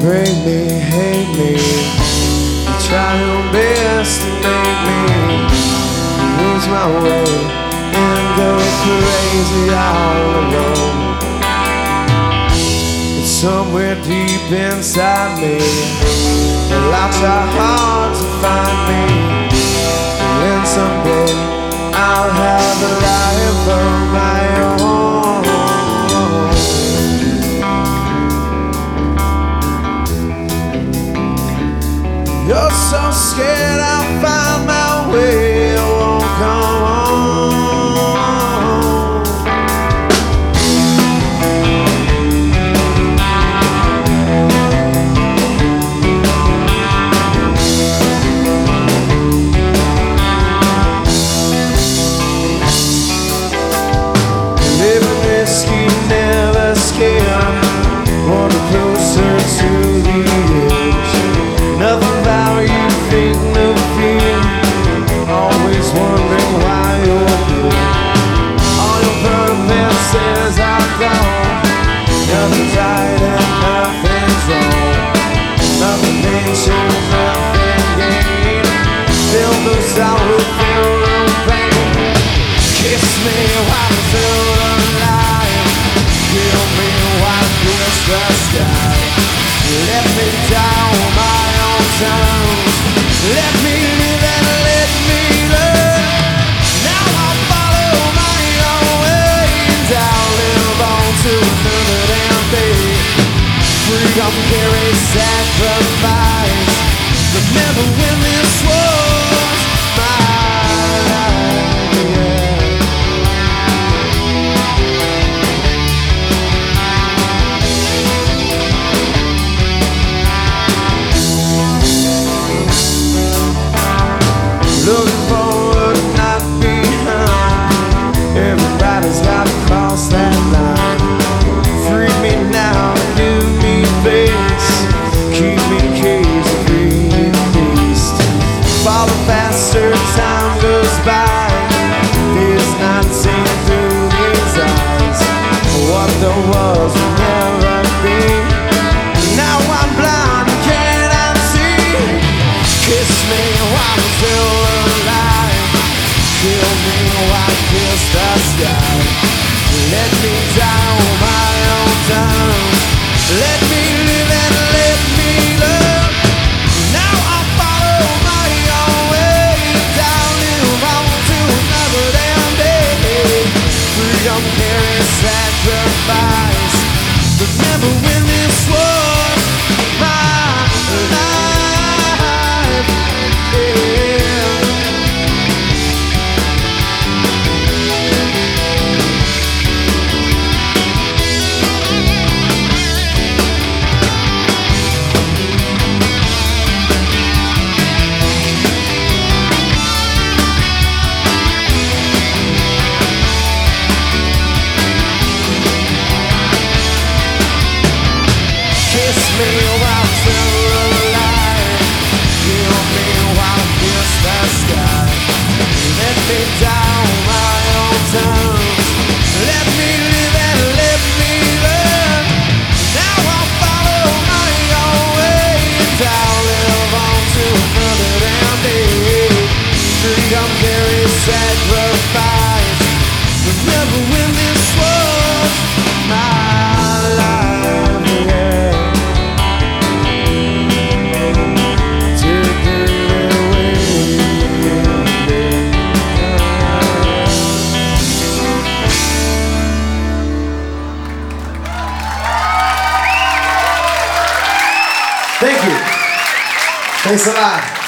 break me, hate me. You try your best to make me lose my way and go crazy all alone. It's somewhere deep inside me. I'll try hard to find me, and then someday I'll have a life of my own. You're so scared I'll find my way, I won't come home. Living risky, never scared, wanting closer to the edge. Nothing about you, think no fear, always wondering why you're here. All your purposes are gone, nothing's right and nothing's wrong. Nothing mentioned, nothing gained. Fill those out with your pain. Kiss me while I'm still alive, kill me while I kiss the sky. Let me down my own terms, let me live and let me learn. Now I'll follow my own way, and I'll live on to another damn day. Freedom carries sacrifice. Remember when this was my life, yeah. Looking forward, not behind. Everybody's got to cross that line. Free me now, give me face. Keep me in cage and breathe beast. Follow faster, time goes by. Days not seen through these eyes. What there was will never be. Now I'm blind, cannot see. Kiss me while I'm still alive, kill me while I kiss the sky. Let me down my own terms, let me live and let me learn. Now I'll follow my own way, down live on to another damn day. Freedom carries sacrifice. Remember when this was my life, yeah. Kiss me while I'm still alive, kill me while I kiss the sky. Let me down my own terms, let me live and let me learn. Now I'll follow my own way, and I'll live on to another damn day. Freedom carries sacrifice. Remember when this was my life, yeah. Thank you. Thanks a lot.